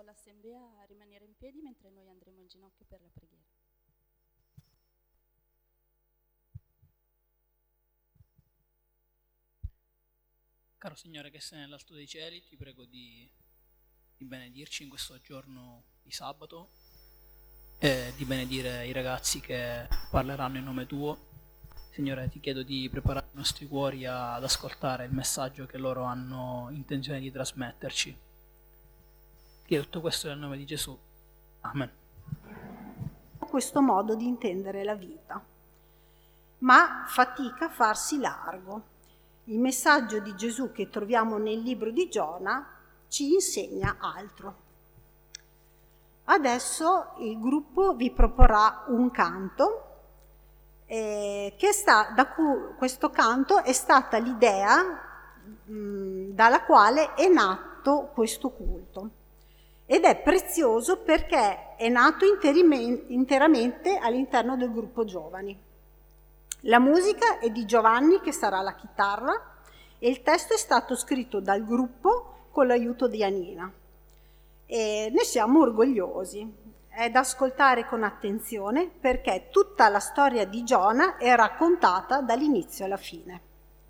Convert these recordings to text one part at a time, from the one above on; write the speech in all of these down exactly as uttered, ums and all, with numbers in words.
invito l'assemblea a rimanere in piedi mentre noi andremo in ginocchio per la preghiera. Caro Signore che sei nell'alto dei cieli, ti prego di, di benedirci in questo giorno di sabato e di benedire i ragazzi che parleranno in nome tuo. Signore, ti chiedo di preparare i nostri cuori ad ascoltare il messaggio che loro hanno intenzione di trasmetterci. Chiedo tutto questo nel nome di Gesù. Amen. Questo modo di intendere la vita, ma fatica a farsi largo. Il messaggio di Gesù che troviamo nel libro di Giona ci insegna altro. Adesso il gruppo vi proporrà un canto eh, che sta, da cui questo canto è stata l'idea mh, dalla quale è nato questo culto. Ed è prezioso perché è nato interamente all'interno del gruppo giovani. La musica è di Giovanni, che sarà la chitarra, e il testo è stato scritto dal gruppo con l'aiuto di Anina. E ne siamo orgogliosi. È da ascoltare con attenzione perché tutta la storia di Giona è raccontata dall'inizio alla fine.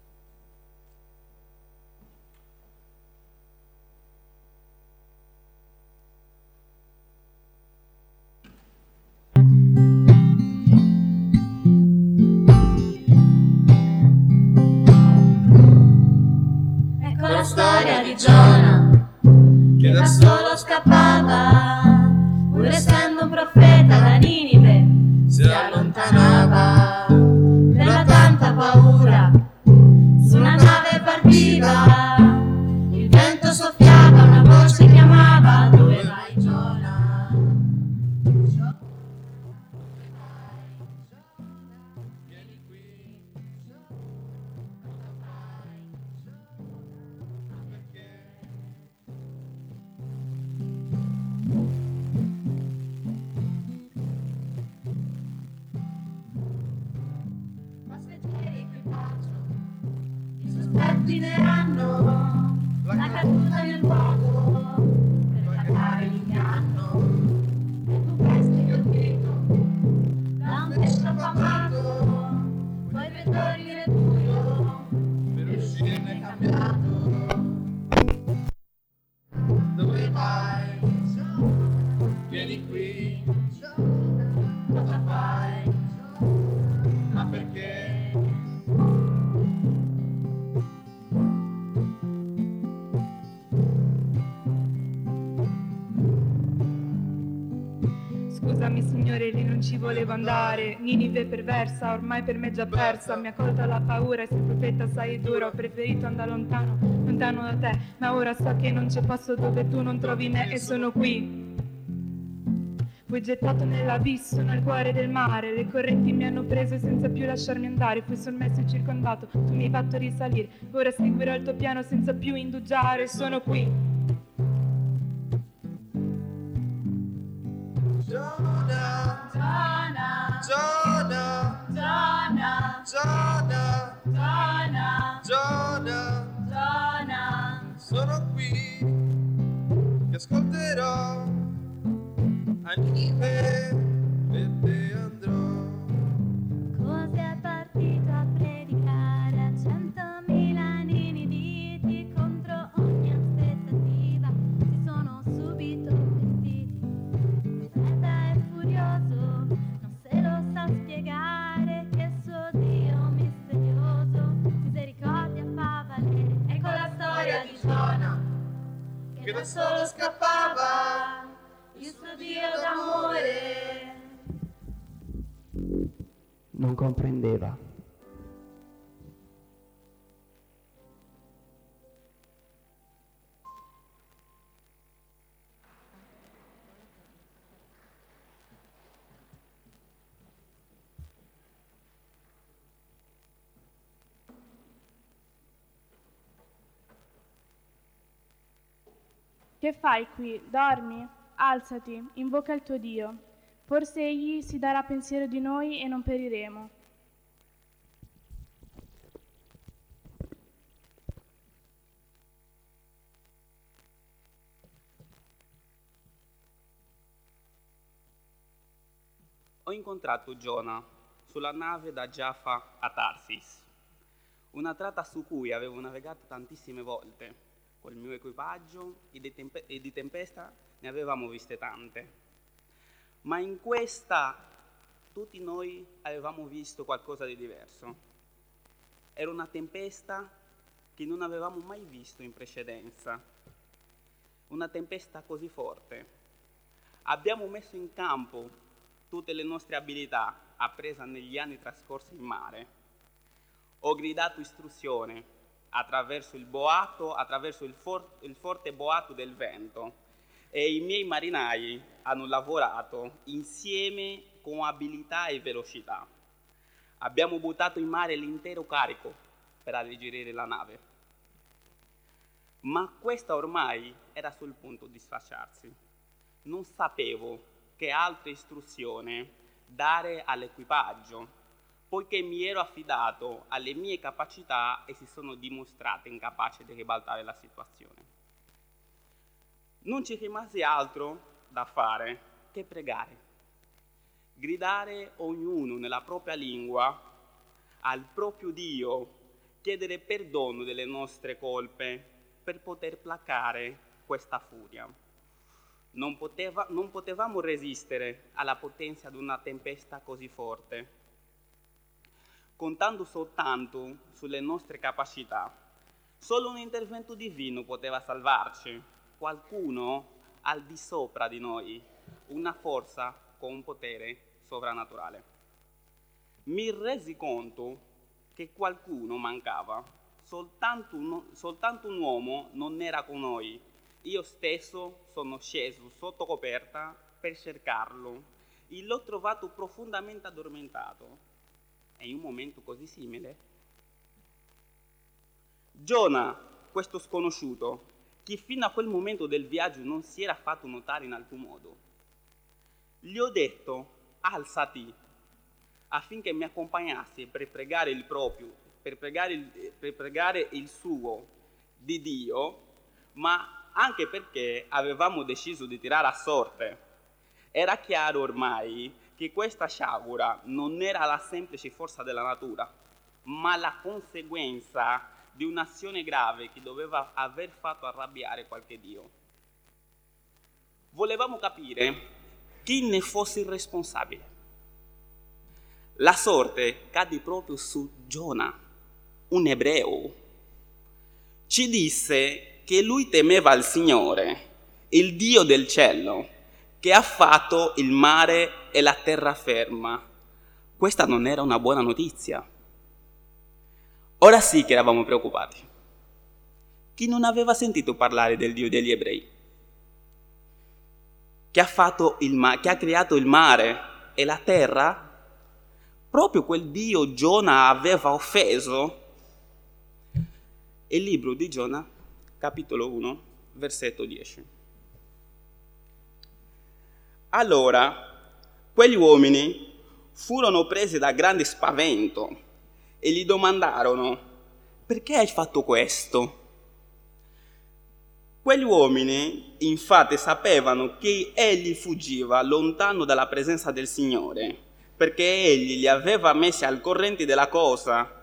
La storia di Giona, che da solo scappava, pur essendo un profeta da Ninive, si allontanava per la tanta paura. Su una nave partiva, il vento soffiava, una voce chiamava: dove vai Giona? Vieni qui. Dineranno la caduta nel vuoto per placare l'inganno, e tu resti colpito da un pesce affamato, poi vettori nel buio per uscirne cambiato. Dove vai? Vieni qui. Cosa fai? Ma perché? Scusami signore, lì non ci volevo andare. Ninive perversa, ormai per me già persa. Mi ha colta la paura e se il profeta sai duro. Ho preferito andare lontano, lontano da te. Ma ora so che non c'è posto dove tu non trovi me e sono qui. Fui gettato nell'abisso, nel cuore del mare. Le correnti mi hanno preso senza più lasciarmi andare. Fui sommerso e circondato, tu mi hai fatto risalire. Ora seguirò il tuo piano senza più indugiare. Sono qui. Giona, Giona, Giona, Giona, Giona, Giona, Giona, Giona. Sono qui, ti ascolterò, anime, per te andrò. Cos'è partito a predicare a centomila niniviti contro ogni aspettativa? Si sono subito pentiti. Profeta è furioso, non se lo sa spiegare che suo Dio misterioso misericordia fa valere. Ecco la storia di Giona, che da solo scappava, il suo Dio d'amore non comprendeva. Che fai qui? Dormi? Alzati, invoca il tuo Dio. Forse egli si darà pensiero di noi e non periremo. ho incontrato Giona sulla nave da Giaffa a Tarsis, una tratta su cui avevo navigato tantissime volte. Col mio equipaggio e di, tempe- e di tempesta ne avevamo viste tante. Ma in questa tutti noi avevamo visto qualcosa di diverso. Era una tempesta che non avevamo mai visto in precedenza. Una tempesta così forte. Abbiamo messo in campo tutte le nostre abilità apprese negli anni trascorsi in mare. Ho gridato istruzione attraverso il boato, attraverso il, for- il forte boato del vento, e i miei marinai hanno lavorato insieme con abilità e velocità. Abbiamo buttato in mare l'intero carico per alleggerire la nave. Ma questa ormai era sul punto di sfasciarsi. Non sapevo che altra istruzione dare all'equipaggio, poiché mi ero affidato alle mie capacità e si sono dimostrate incapaci di ribaltare la situazione. Non ci rimase altro da fare che pregare, gridare ognuno nella propria lingua al proprio Dio, chiedere perdono delle nostre colpe per poter placare questa furia. Non, poteva, non potevamo resistere alla potenza di una tempesta così forte, contando soltanto sulle nostre capacità. Solo un intervento divino poteva salvarci, qualcuno al di sopra di noi, una forza con un potere sovrannaturale. Mi resi conto che qualcuno mancava, soltanto un, soltanto un uomo non era con noi. Io stesso sono sceso sotto coperta per cercarlo e l'ho trovato profondamente addormentato. E in un momento così simile, Giona, questo sconosciuto, che fino a quel momento del viaggio non si era fatto notare in alcun modo, gli ho detto: alzati, affinché mi accompagnasse per pregare il proprio, per pregare il, per pregare il suo di Dio, ma anche perché avevamo deciso di tirare a sorte. Era chiaro ormai che questa sciagura non era la semplice forza della natura, ma la conseguenza di un'azione grave che doveva aver fatto arrabbiare qualche Dio. Volevamo capire chi ne fosse il responsabile. La sorte cadde proprio su Giona, un ebreo. Ci disse che lui temeva il Signore, il Dio del cielo, che ha fatto il mare e la terraferma. Questa non era una buona notizia. Ora sì che eravamo preoccupati. Chi non aveva sentito parlare del Dio degli ebrei? Che ha, fatto il ma- che ha creato il mare e la terra? Proprio quel Dio Giona aveva offeso? Il libro di Giona, capitolo uno, versetto dieci. Allora, quegli uomini furono presi da grande spavento e gli domandarono: perché hai fatto questo? Quegli uomini, infatti, sapevano che egli fuggiva lontano dalla presenza del Signore, perché egli li aveva messi al corrente della cosa.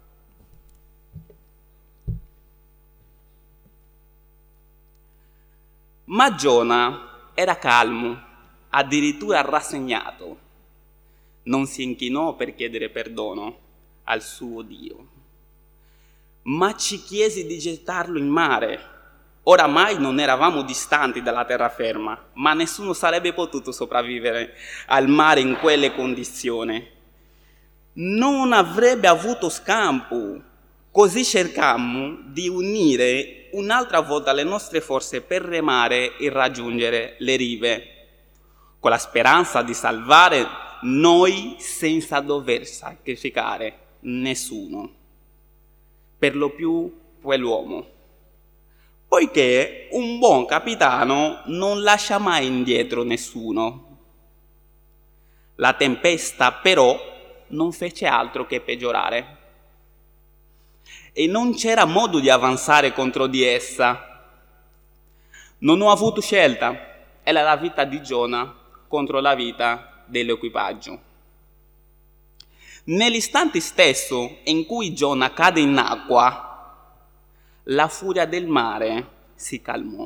Ma Giona era calmo, addirittura rassegnato. Non si inchinò per chiedere perdono al suo Dio, ma ci chiese di gettarlo in mare. Oramai non eravamo distanti dalla terraferma, ma nessuno sarebbe potuto sopravvivere al mare in quelle condizioni. Non avrebbe avuto scampo. Così cercammo di unire un'altra volta le nostre forze per remare e raggiungere le rive, con la speranza di salvare noi senza dover sacrificare nessuno, per lo più quell'uomo, poiché un buon capitano non lascia mai indietro nessuno. La tempesta però non fece altro che peggiorare e non c'era modo di avanzare contro di essa. Non ho avuto scelta, era la vita di Giona contro la vita dell'equipaggio. Nell'istante stesso in cui Giona cade in acqua, la furia del mare si calmò.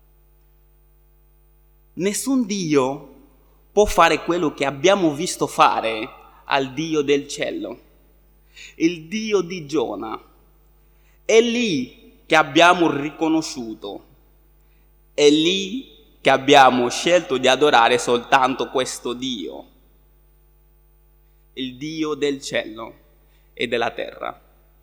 Nessun Dio può fare quello che abbiamo visto fare al Dio del cielo, il Dio di Giona. È lì che abbiamo riconosciuto, è lì che abbiamo scelto di adorare soltanto questo Dio, il Dio del cielo e della terra.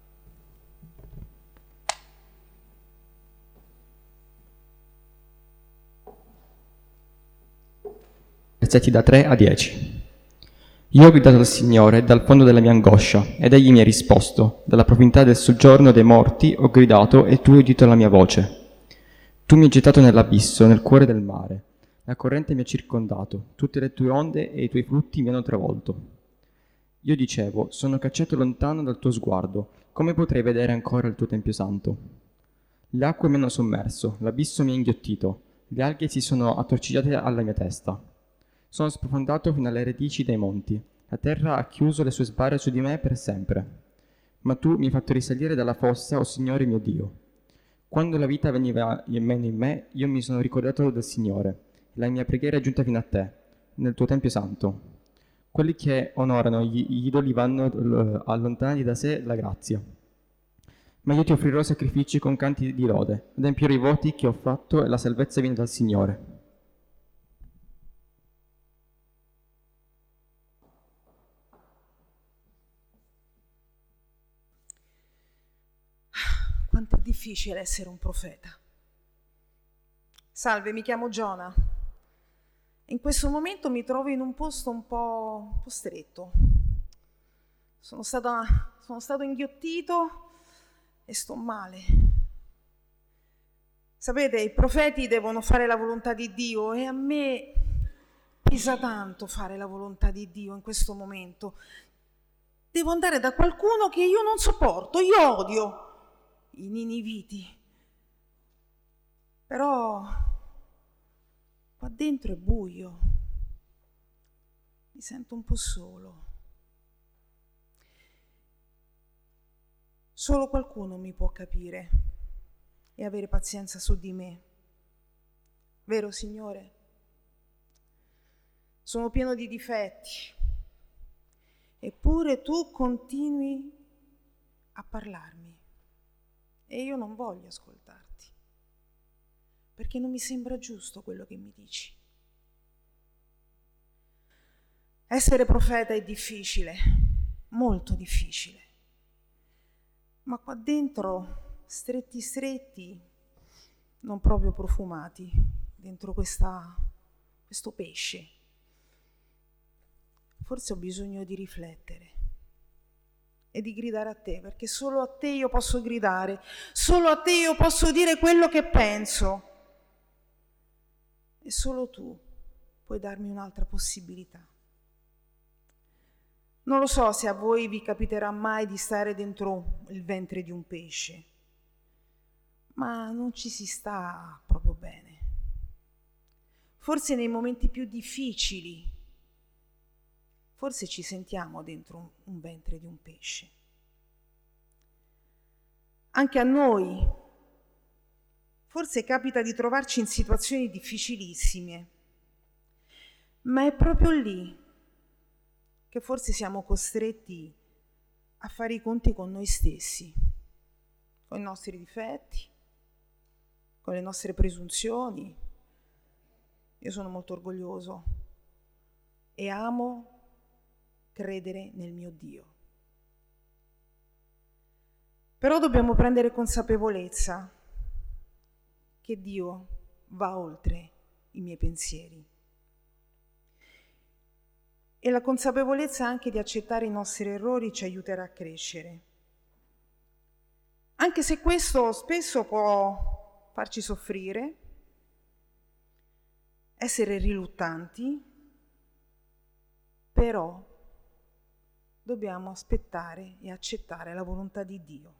Versetti da tre a dieci. Io ho gridato al Signore dal fondo della mia angoscia, ed Egli mi ha risposto. Dalla profondità del soggiorno dei morti ho gridato, e tu hai udito la mia voce. Tu mi hai gettato nell'abisso, nel cuore del mare. La corrente mi ha circondato, tutte le tue onde e i tuoi flutti mi hanno travolto. Io dicevo, sono cacciato lontano dal tuo sguardo, come potrei vedere ancora il tuo Tempio Santo? Le acque mi hanno sommerso, l'abisso mi ha inghiottito, le alghe si sono attorcigliate alla mia testa. Sono sprofondato fino alle radici dei monti, la terra ha chiuso le sue sbarre su di me per sempre. Ma tu mi hai fatto risalire dalla fossa, o Signore mio Dio. Quando la vita veniva meno in me, io mi sono ricordato del Signore, e la mia preghiera è giunta fino a te, nel tuo Tempio Santo. Quelli che onorano gli idoli vanno allontanati da sé la grazia. Ma io ti offrirò sacrifici con canti di lode, adempierò i voti che ho fatto e la salvezza viene dal Signore. Quanto è difficile essere un profeta. Salve, mi chiamo Giona. In questo momento mi trovo in un posto un po', un po' stretto. Sono stata, sono stato inghiottito e sto male. Sapete, i profeti devono fare la volontà di Dio e a me pesa tanto fare la volontà di Dio in questo momento. Devo andare da qualcuno che io non sopporto, io odio. I niniviti. Però qua dentro è buio, mi sento un po' solo. Solo qualcuno mi può capire e avere pazienza su di me. Vero, Signore? Sono pieno di difetti, eppure tu continui a parlarmi. E io non voglio ascoltarti, perché non mi sembra giusto quello che mi dici. Essere profeta è difficile, molto difficile, ma qua dentro, stretti stretti, non proprio profumati, dentro questa, questo pesce, forse ho bisogno di riflettere e di gridare a te, perché solo a te io posso gridare, solo a te io posso dire quello che penso e solo tu puoi darmi un'altra possibilità. Non lo so se a voi vi capiterà mai di stare dentro il ventre di un pesce, ma non ci si sta proprio bene. Forse nei momenti più difficili forse ci sentiamo dentro un ventre di un pesce. Anche a noi forse capita di trovarci in situazioni difficilissime, ma è proprio lì che forse siamo costretti a fare i conti con noi stessi, con i nostri difetti, con le nostre presunzioni. Io sono molto orgoglioso e amo credere nel mio Dio. Però dobbiamo prendere consapevolezza che Dio va oltre i miei pensieri. E la consapevolezza anche di accettare i nostri errori ci aiuterà a crescere. Anche se questo spesso può farci soffrire, essere riluttanti, però dobbiamo aspettare e accettare la volontà di Dio.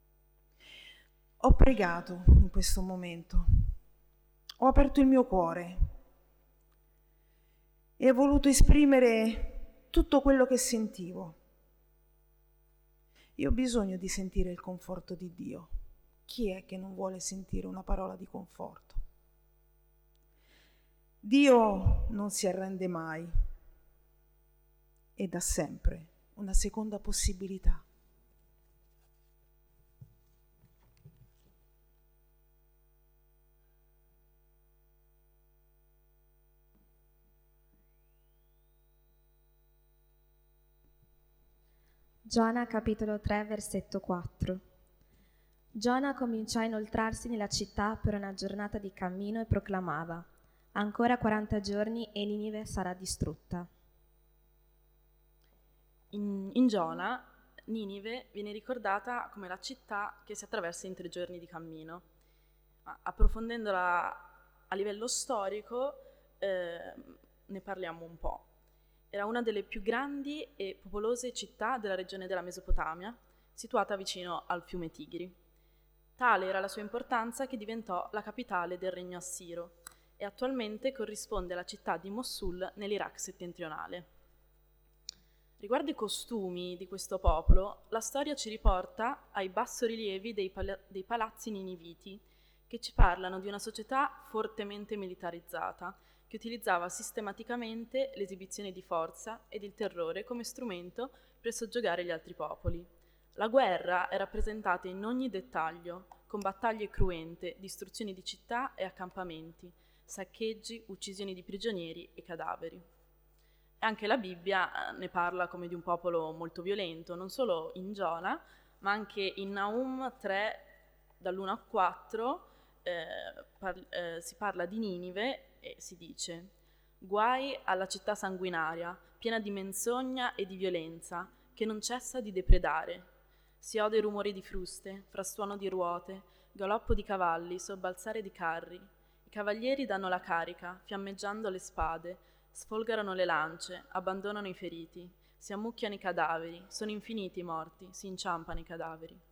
Ho pregato in questo momento, ho aperto il mio cuore e ho voluto esprimere tutto quello che sentivo. Io ho bisogno di sentire il conforto di Dio. Chi è che non vuole sentire una parola di conforto? Dio non si arrende mai e dà sempre una seconda possibilità. Giona capitolo tre versetto quattro. Giona cominciò a inoltrarsi nella città per una giornata di cammino e proclamava: ancora quaranta giorni e Ninive sarà distrutta. In, in Giona, Ninive viene ricordata come la città che si attraversa in tre giorni di cammino. Ma approfondendola a livello storico, eh, ne parliamo un po'. Era una delle più grandi e popolose città della regione della Mesopotamia, situata vicino al fiume Tigri. Tale era la sua importanza che diventò la capitale del regno assiro e attualmente corrisponde alla città di Mosul nell'Iraq settentrionale. Riguardo i costumi di questo popolo, la storia ci riporta ai bassorilievi dei, pala- dei palazzi niniviti, che ci parlano di una società fortemente militarizzata, che utilizzava sistematicamente l'esibizione di forza ed il terrore come strumento per soggiogare gli altri popoli. La guerra è rappresentata in ogni dettaglio, con battaglie cruente, distruzioni di città e accampamenti, saccheggi, uccisioni di prigionieri e cadaveri. E anche la Bibbia ne parla come di un popolo molto violento, non solo in Giona, ma anche in Nahum tre, dall'uno al quattro, eh, par- eh, si parla di Ninive e si dice: guai alla città sanguinaria, piena di menzogna e di violenza, che non cessa di depredare. Si ode rumore di fruste, frastuono di ruote, galoppo di cavalli, sobbalzare di carri. I cavalieri danno la carica, fiammeggiando le spade, sfolgorano le lance, abbandonano i feriti, si ammucchiano i cadaveri, sono infiniti i morti, si inciampano i cadaveri.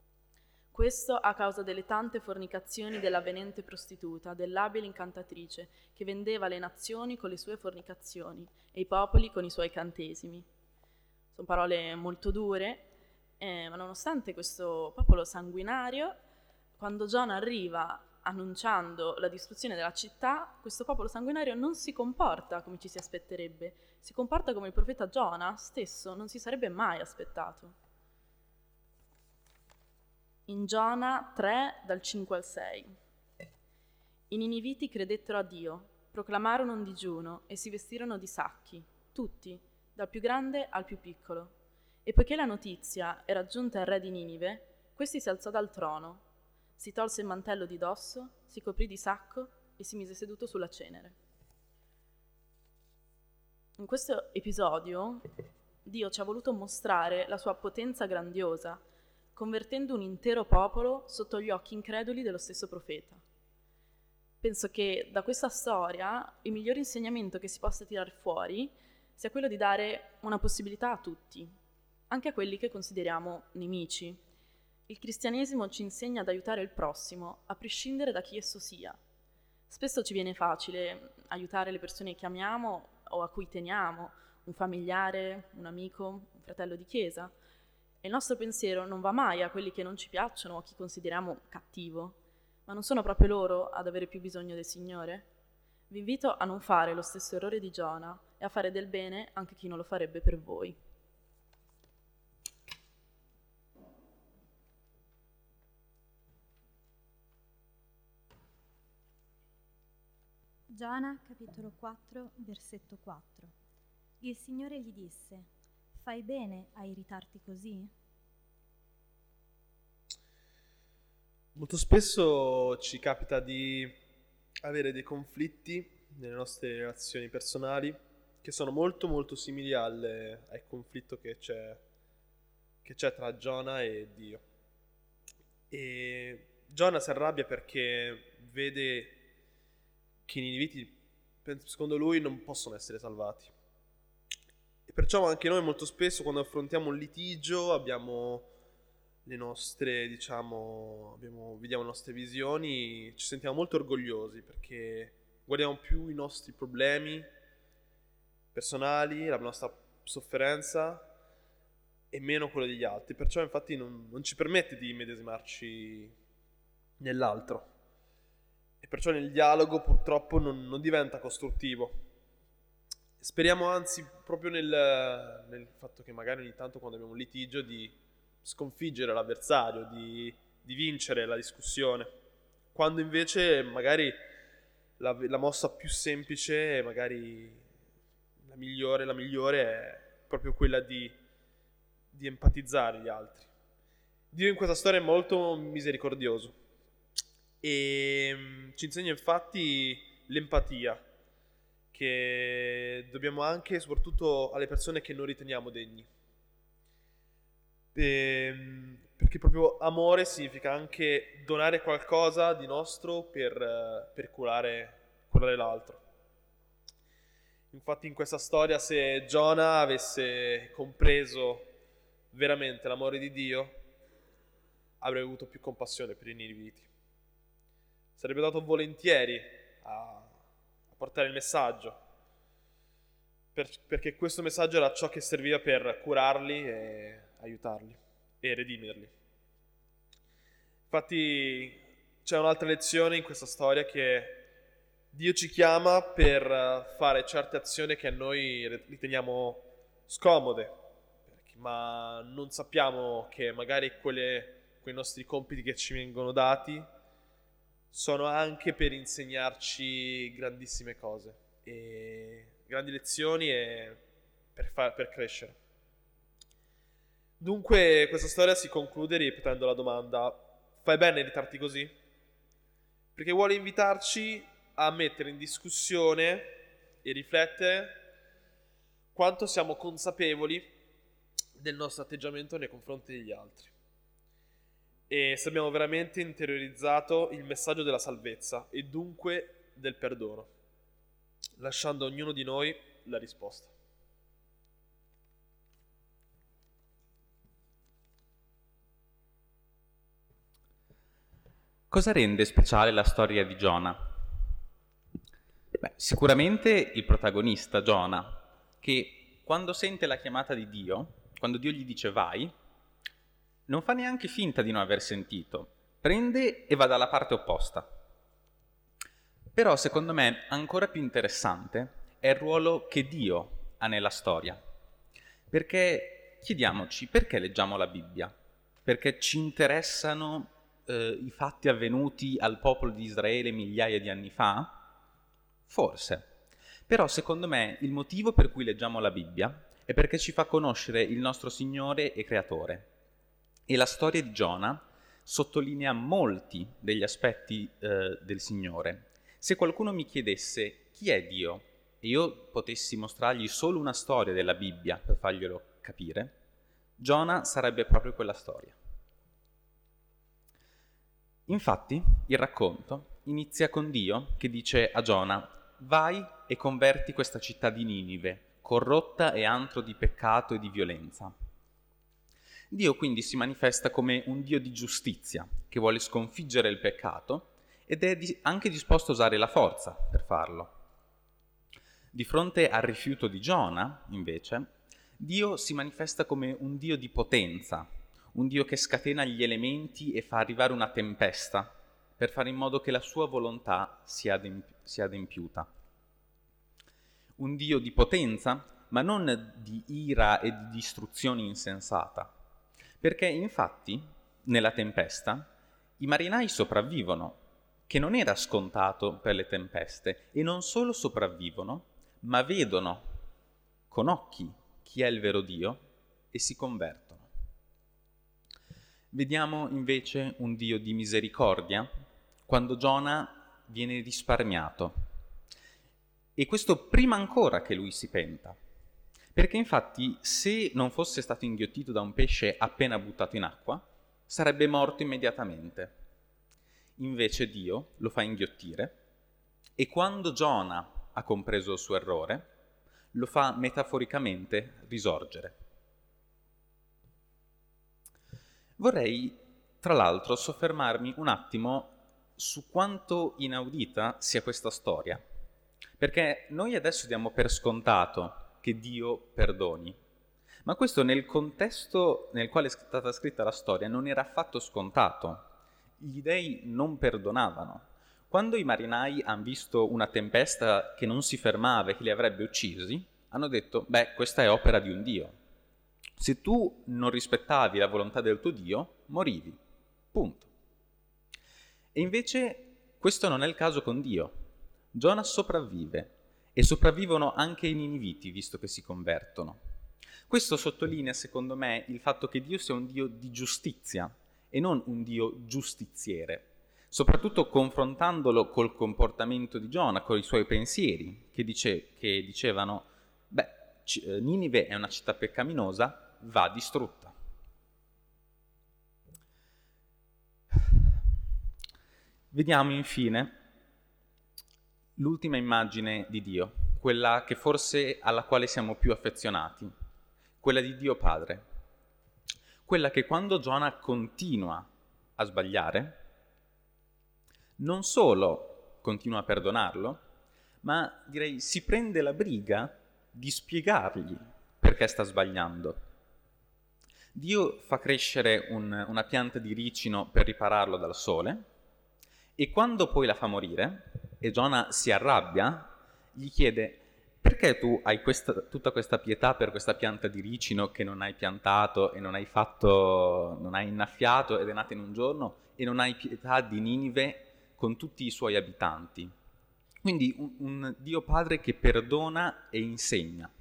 Questo a causa delle tante fornicazioni dell'avvenente prostituta, dell'abile incantatrice, che vendeva le nazioni con le sue fornicazioni e i popoli con i suoi cantesimi. Sono parole molto dure, eh, ma nonostante questo popolo sanguinario, quando Giona arriva annunciando la distruzione della città, questo popolo sanguinario non si comporta come ci si aspetterebbe, si comporta come il profeta Giona stesso non si sarebbe mai aspettato. In Giona tre, dal cinque al sei. I niniviti credettero a Dio, proclamarono un digiuno e si vestirono di sacchi, tutti, dal più grande al più piccolo. E poiché la notizia era giunta al re di Ninive, questi si alzò dal trono, si tolse il mantello di dosso, si coprì di sacco e si mise seduto sulla cenere. In questo episodio Dio ci ha voluto mostrare la sua potenza grandiosa, convertendo un intero popolo sotto gli occhi increduli dello stesso profeta. Penso che da questa storia il miglior insegnamento che si possa tirare fuori sia quello di dare una possibilità a tutti, anche a quelli che consideriamo nemici. Il cristianesimo ci insegna ad aiutare il prossimo, a prescindere da chi esso sia. Spesso ci viene facile aiutare le persone che amiamo o a cui teniamo, un familiare, un amico, un fratello di chiesa. E il nostro pensiero non va mai a quelli che non ci piacciono o a chi consideriamo cattivo, ma non sono proprio loro ad avere più bisogno del Signore? Vi invito a non fare lo stesso errore di Giona e a fare del bene anche chi non lo farebbe per voi. Giona, capitolo quattro, versetto quattro. Il Signore gli disse: fai bene a irritarti così? Molto spesso ci capita di avere dei conflitti nelle nostre relazioni personali che sono molto molto simili al, al conflitto che c'è, che c'è tra Giona e Dio. E Giona si arrabbia perché vede che i niniviti, secondo lui, non possono essere salvati. E perciò anche noi molto spesso quando affrontiamo un litigio abbiamo le nostre, diciamo, abbiamo, vediamo le nostre visioni, ci sentiamo molto orgogliosi perché guardiamo più i nostri problemi personali, la nostra sofferenza e meno quello degli altri, perciò infatti non, non ci permette di medesimarci nell'altro, e perciò nel dialogo purtroppo non, non diventa costruttivo. Speriamo anzi proprio nel, nel fatto che magari ogni tanto quando abbiamo un litigio di sconfiggere l'avversario, di, di vincere la discussione, quando invece magari la, la mossa più semplice, magari la migliore, la migliore è proprio quella di, di empatizzare gli altri. Dio in questa storia è molto misericordioso e ci insegna infatti l'empatia, che dobbiamo anche e soprattutto alle persone che non riteniamo degni. E, perché proprio amore significa anche donare qualcosa di nostro per, per curare, curare l'altro. Infatti in questa storia, se Giona avesse compreso veramente l'amore di Dio, avrebbe avuto più compassione per i niniviti. Sarebbe dato volentieri a, a portare il messaggio, per, perché questo messaggio era ciò che serviva per curarli e aiutarli e redimerli. Infatti c'è un'altra lezione in questa storia, che Dio ci chiama per fare certe azioni che a noi riteniamo scomode, ma non sappiamo che magari quelle, quei nostri compiti che ci vengono dati sono anche per insegnarci grandissime cose, e grandi lezioni e per, far, per crescere. Dunque questa storia si conclude ripetendo la domanda: fai bene a irritarti così? Perché vuole invitarci a mettere in discussione e riflettere quanto siamo consapevoli del nostro atteggiamento nei confronti degli altri, e se abbiamo veramente interiorizzato il messaggio della salvezza e dunque del perdono, lasciando a ognuno di noi la risposta. Cosa rende speciale la storia di Giona? Beh, sicuramente il protagonista, Giona, che quando sente la chiamata di Dio, quando Dio gli dice vai, non fa neanche finta di non aver sentito, prende e va dalla parte opposta. Però secondo me ancora più interessante è il ruolo che Dio ha nella storia. Perché chiediamoci, perché leggiamo la Bibbia? Perché ci interessano eh, i fatti avvenuti al popolo di Israele migliaia di anni fa? Forse. Però secondo me il motivo per cui leggiamo la Bibbia è perché ci fa conoscere il nostro Signore e Creatore. E la storia di Giona sottolinea molti degli aspetti eh, del Signore. Se qualcuno mi chiedesse chi è Dio e io potessi mostrargli solo una storia della Bibbia per farglielo capire, Giona sarebbe proprio quella storia. Infatti, il racconto inizia con Dio che dice a Giona: vai e converti questa città di Ninive, corrotta e antro di peccato e di violenza. Dio quindi si manifesta come un Dio di giustizia, che vuole sconfiggere il peccato ed è anche disposto a usare la forza per farlo. Di fronte al rifiuto di Giona, invece, Dio si manifesta come un Dio di potenza, un Dio che scatena gli elementi e fa arrivare una tempesta per fare in modo che la sua volontà sia adempi- sia adempiuta. Un Dio di potenza, ma non di ira e di distruzione insensata, perché infatti nella tempesta i marinai sopravvivono, che non era scontato per le tempeste, e non solo sopravvivono, ma vedono con occhi chi è il vero Dio e si convertono. Vediamo invece un Dio di misericordia quando Giona viene risparmiato, e questo prima ancora che lui si penta, perché infatti se non fosse stato inghiottito da un pesce appena buttato in acqua, sarebbe morto immediatamente. Invece Dio lo fa inghiottire, e quando Giona ha compreso il suo errore, lo fa metaforicamente risorgere. Vorrei, tra l'altro, soffermarmi un attimo su quanto inaudita sia questa storia, perché noi adesso diamo per scontato che Dio perdoni, Ma questo nel contesto nel quale è stata scritta la storia non era affatto scontato. Gli dei non perdonavano. Quando i marinai hanno visto una tempesta che non si fermava e che li avrebbe uccisi, hanno detto, beh, questa è opera di un Dio. Se tu non rispettavi la volontà del tuo Dio, morivi. Punto. E invece questo non è il caso con Dio. Giona sopravvive e sopravvivono anche i niniviti, visto che si convertono. Questo sottolinea, secondo me, il fatto che Dio sia un Dio di giustizia e non un Dio giustiziere, soprattutto confrontandolo col comportamento di Giona, con i suoi pensieri, che, dice, che dicevano, beh, Ninive è una città peccaminosa, va distrutta. Vediamo infine l'ultima immagine di Dio, quella che forse alla quale siamo più affezionati, quella di Dio Padre, quella che quando Giona continua a sbagliare, non solo continua a perdonarlo, ma direi si prende la briga di spiegargli perché sta sbagliando. Dio fa crescere un, una pianta di ricino per ripararlo dal sole, e quando poi la fa morire, e Giona si arrabbia, gli chiede, perché tu hai questa, tutta questa pietà per questa pianta di ricino che non hai piantato e non hai fatto, non hai innaffiato ed è nata in un giorno, e non hai pietà di Ninive con tutti i suoi abitanti? Quindi un, un Dio Padre che perdona e insegna.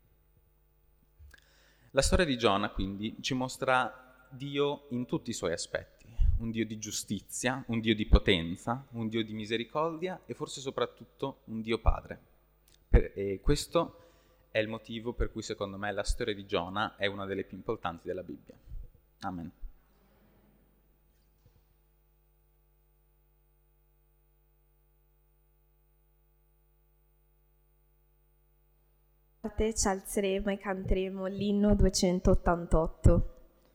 La storia di Giona, quindi, ci mostra Dio in tutti i suoi aspetti. Un Dio di giustizia, un Dio di potenza, un Dio di misericordia e forse soprattutto un Dio Padre. Per, e questo è il motivo per cui secondo me la storia di Giona è una delle più importanti della Bibbia. Amen. Ci alzeremo e canteremo l'inno duecentottantotto.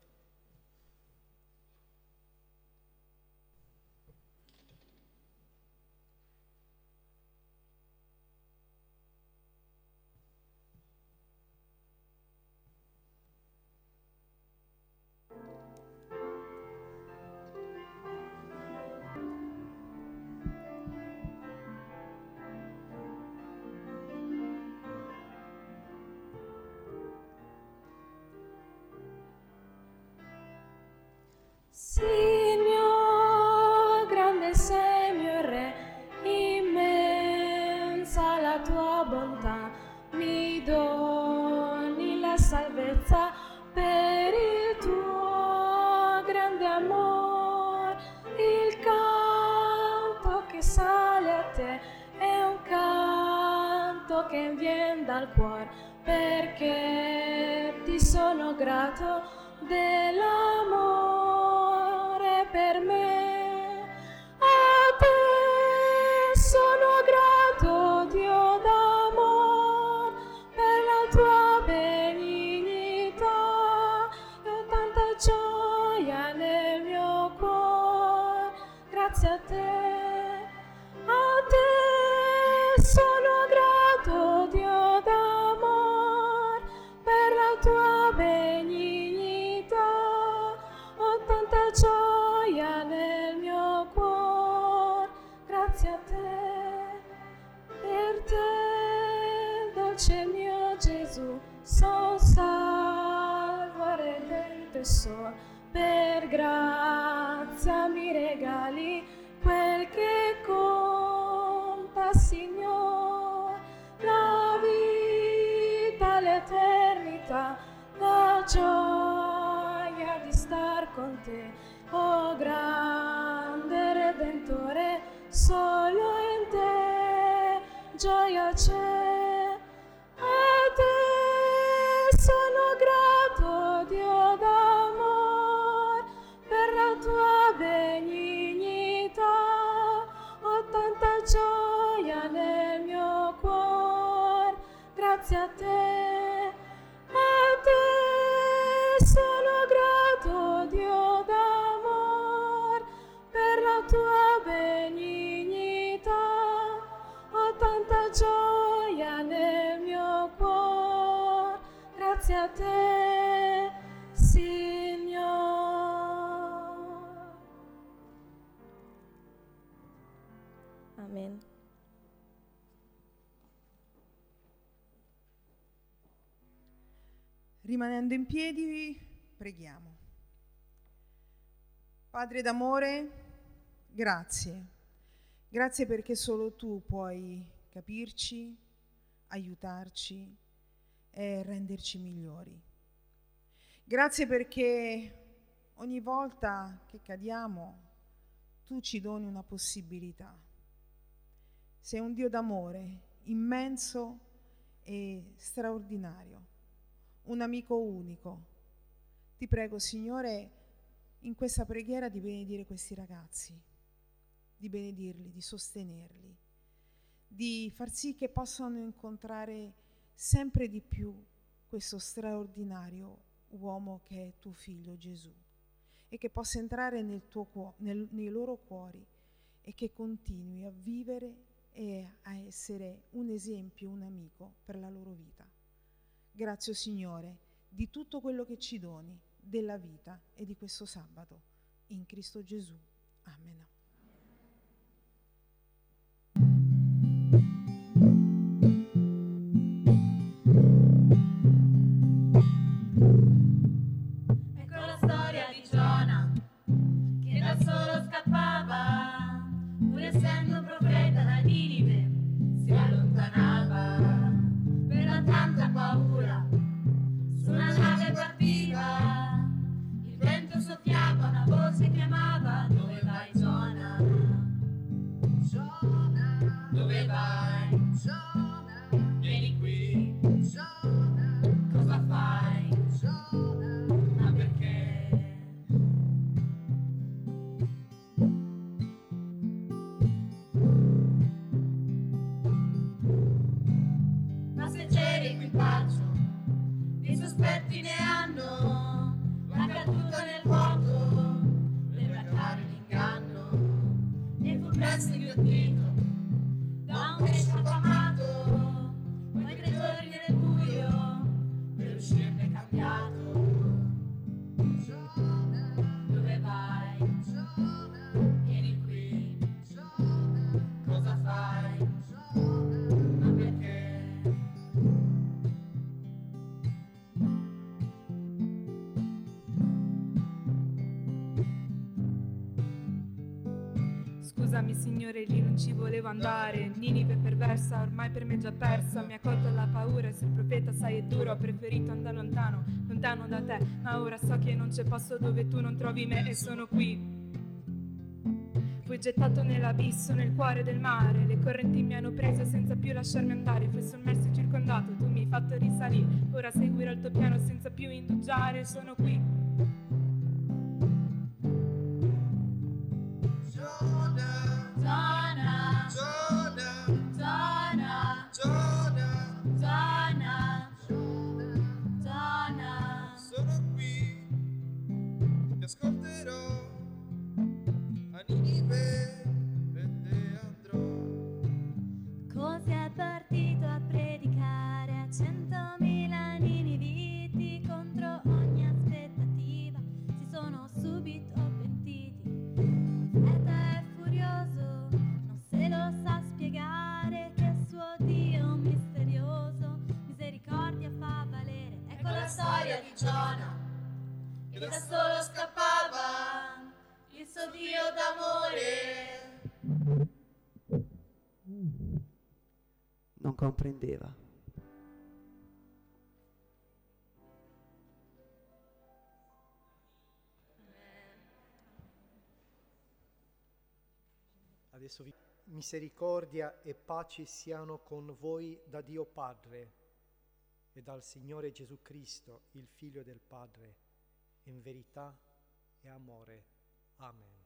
Signor, grande sei mio Re, immensa la tua bontà, mi doni la salvezza per il tuo grande amor. Il canto che sale a te è un canto che viene dal cuore, perché ti sono grato dell'amore per me. A te sono grato, Dio d'amor, per la tua benignità, e ho tanta gioia nel mio cuore, grazie a te. A te sono grato, Dio d'amor, per la tua benignità, ho tanta gioia nel mio cuore, grazie a te. Per te, dolce mio Gesù, son salvo, redento e sol, per grazia mi regali quel che conta, Signore, la vita, l'eternità, la gioia di star con te, oh grande Redentore, solo in te gioia c'è. A te sono grato, Dio d'amor, per la tua benignità, ho tanta gioia nel mio cuore, grazie a te. A te sono grato, Dio d'amor, per la tua benignità, ho tanta gioia nel mio cuore, grazie a te. Rimanendo in piedi, preghiamo. Padre d'amore, grazie. Grazie perché solo tu puoi capirci, aiutarci e renderci migliori. Grazie perché ogni volta che cadiamo, tu ci doni una possibilità. Sei un Dio d'amore, immenso e straordinario, un amico unico. Ti prego, Signore, in questa preghiera di benedire questi ragazzi, di benedirli, di sostenerli, di far sì che possano incontrare sempre di più questo straordinario uomo che è tuo figlio Gesù, e che possa entrare nel tuo cuore, nel, nei loro cuori, e che continui a vivere e a essere un esempio, un amico per la loro vita. Grazie, Signore, di tutto quello che ci doni, della vita e di questo sabato, in Cristo Gesù. Amen. Ecco la storia di Giona, che da solo scappava, pur essendo profeta da Ninive, si allontanava per la tanta paura. Su una nave partiva, il vento soffiava, una voce chiamava: dove vai, Giona? Giona, dove vai? Giona, vieni qui. Giona, cosa fai? Giona, ma perché? Ma se c'eri equipaggio, i sospetti ne hanno, la caduta nel vuoto per placare l'inganno, e fu presto inghiottito da un pesce affamato, poi tre giorni nel buio per uscirne cambiato. Giona, dove vai? Giona, vieni qui. Giona, cosa fai? Giona, ma perché? Scusami Signore, lì non ci volevo andare. Ninive perversa, ormai per me già persa. Mi ha colto la paura e sul profeta sai è duro. Ho preferito andare lontano, lontano da te, ma ora so che non c'è posto dove tu non trovi me, e sono qui. Fui gettato nell'abisso, nel cuore del mare. Le correnti mi hanno preso senza più lasciarmi andare. Fui sommerso e circondato, tu mi hai fatto risalire. Ora seguirò il tuo piano senza più indugiare. Sono qui. Giona, Giona, Giona, Giona, Giona, Giona, sono qui, ti ascolterò, a Ninive e te andrò. Così è partito a predicare a centomila niniviti, contro ogni aspettativa si sono subito pentiti. Ed è furioso, non se lo sa spiegare, che il suo Dio misterioso misericordia fa valere. Ecco la storia di Giona, che da solo scappava, il suo Dio d'amore non comprendeva. Adesso vi misericordia e pace siano con voi da Dio Padre e dal Signore Gesù Cristo, il Figlio del Padre, in verità e amore. Amen.